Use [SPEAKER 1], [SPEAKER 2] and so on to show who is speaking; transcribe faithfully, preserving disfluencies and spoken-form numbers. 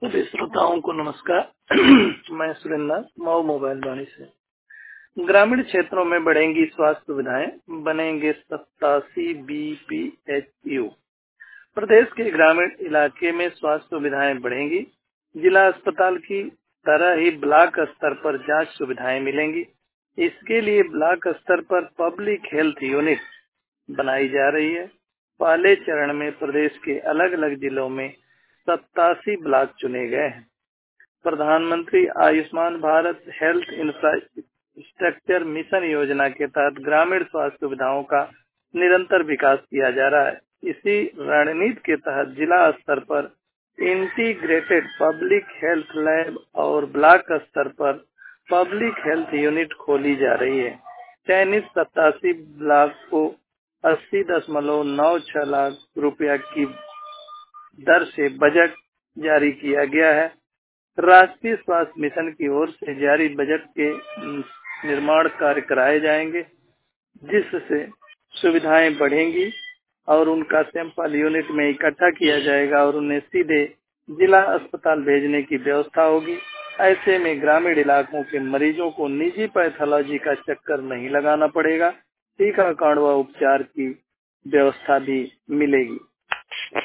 [SPEAKER 1] सभी श्रोताओं को नमस्कार। मैं सुरेंद्र मऊ मोबाइल वाणी से। ग्रामीण क्षेत्रों में बढ़ेंगी स्वास्थ्य सुविधाएं, बनेंगे सत्तासी बी पी एच यू। प्रदेश के ग्रामीण इलाके में स्वास्थ्य सुविधाएं बढ़ेंगी। जिला अस्पताल की तरह ही ब्लॉक स्तर पर जांच सुविधाएं मिलेंगी। इसके लिए ब्लॉक स्तर पर पब्लिक हेल्थ यूनिट बनाई जा रही है। पहले चरण में प्रदेश के अलग अलग जिलों में सत्तासी ब्लॉक चुने गए हैं। प्रधानमंत्री Ayushman Bharat health infrastructure mission योजना के तहत ग्रामीण स्वास्थ्य सुविधाओं का निरंतर विकास किया जा रहा है। इसी रणनीति के तहत जिला स्तर पर इंटीग्रेटेड पब्लिक हेल्थ लैब और ब्लॉक स्तर पर पब्लिक हेल्थ यूनिट खोली जा रही है। चयनित सत्तासी ब्लॉक को अस्सी दशमलव नौ छह लाख रुपया की दर से बजट जारी किया गया है। राष्ट्रीय स्वास्थ्य मिशन की ओर से जारी बजट के निर्माण कार्य कराए जाएंगे, जिससे सुविधाएं बढ़ेंगी और उनका सैंपल यूनिट में इकट्ठा किया जाएगा और उन्हें सीधे जिला अस्पताल भेजने की व्यवस्था होगी। ऐसे में ग्रामीण इलाकों के मरीजों को निजी पैथोलॉजी का चक्कर नहीं लगाना पड़ेगा। टीकाकरण व उपचार की व्यवस्था भी मिलेगी।